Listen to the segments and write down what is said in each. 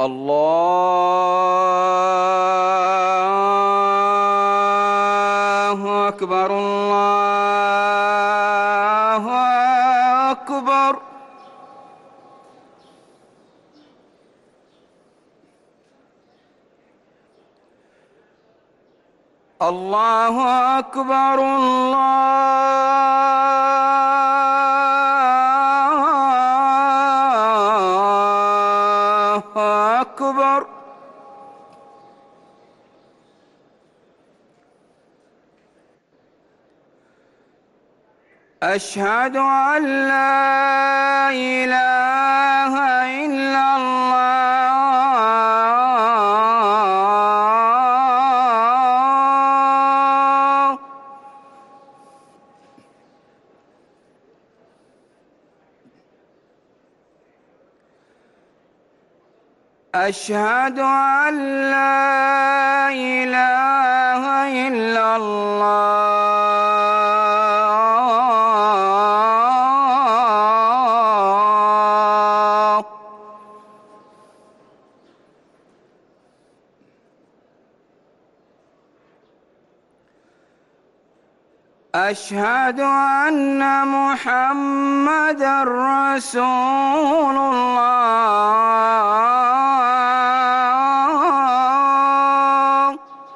الله أكبر الله أكبر. الله أكبر الله أكبر. أشهد أن لا إله إلا الله. أشهد أن لا إله إلا الله. أشهد أن محمدًا رسول الله.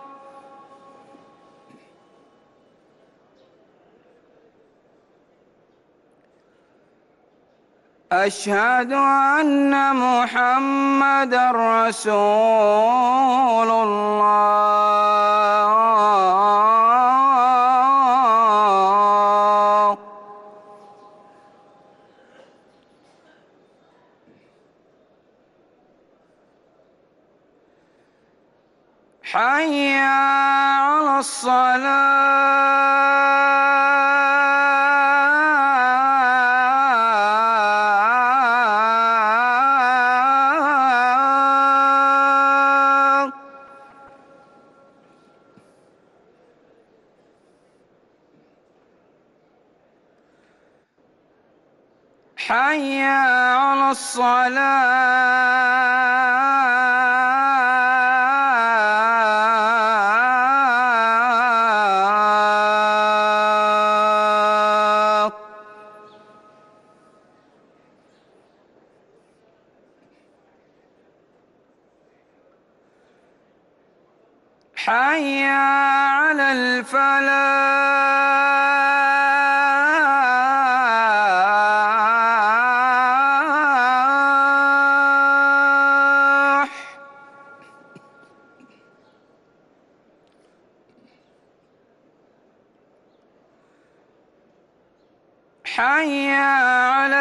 أشهد أن محمدًا رسول الله. حي على الصلاة. حي على الصلاة. حي على الفلاح. حي على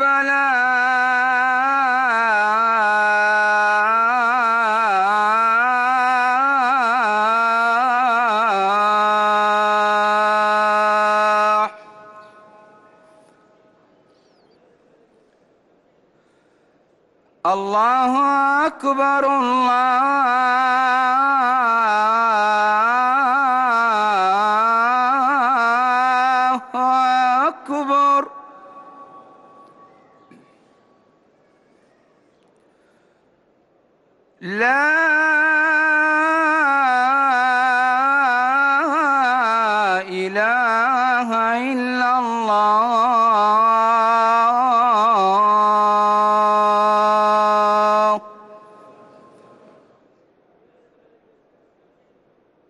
الفلاح. الله أكبر الله أكبر. لا